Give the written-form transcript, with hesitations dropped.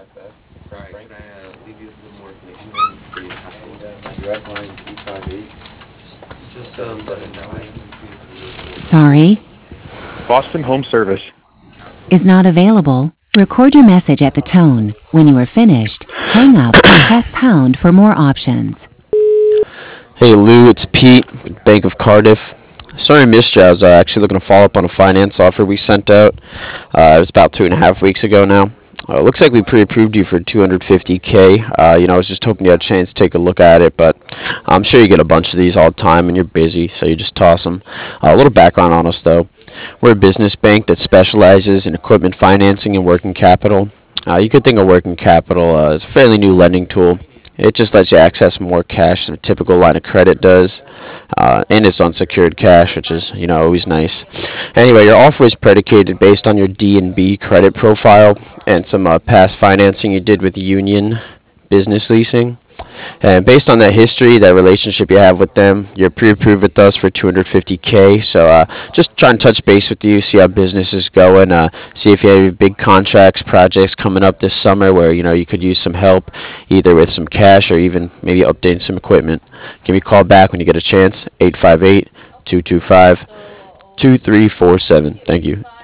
Right. Could I leave you with a little more information then for you to pass along? My direct line 858. Just let me know. I can see if we will work with you. Sorry, Boston Home Service. is not available. Record your message at the tone. When you are finished, hang up or press pound for more options. Hey Lou, it's Pete with Bank of Cardiff. Sorry I missed you. I was actually looking to follow up on a finance offer we sent out. It was about 2.5 weeks ago now. It looks like we pre-approved you for 250K. I was just hoping you had a chance to take a look at it, but I'm sure you get a bunch of these all the time and you're busy, so you just toss them. A little background on us though. We're a business bank that specializes in equipment financing and working capital. You could think of working capital as a fairly new lending tool. It just lets you access more cash than a typical line of credit does, and it's unsecured cash, which is always nice. Anyway, your offer is predicated based on your D&B credit profile and some past financing you did with Union Business Leasing. And based on that history, that relationship you have with them, you're pre-approved with us for 250K. So just trying to touch base with you, see how business is going, see if you have any big contracts, projects coming up this summer where you could use some help, either with some cash or even maybe updating some equipment. Give me a call back when you get a chance. 858-225-2347. Thank you.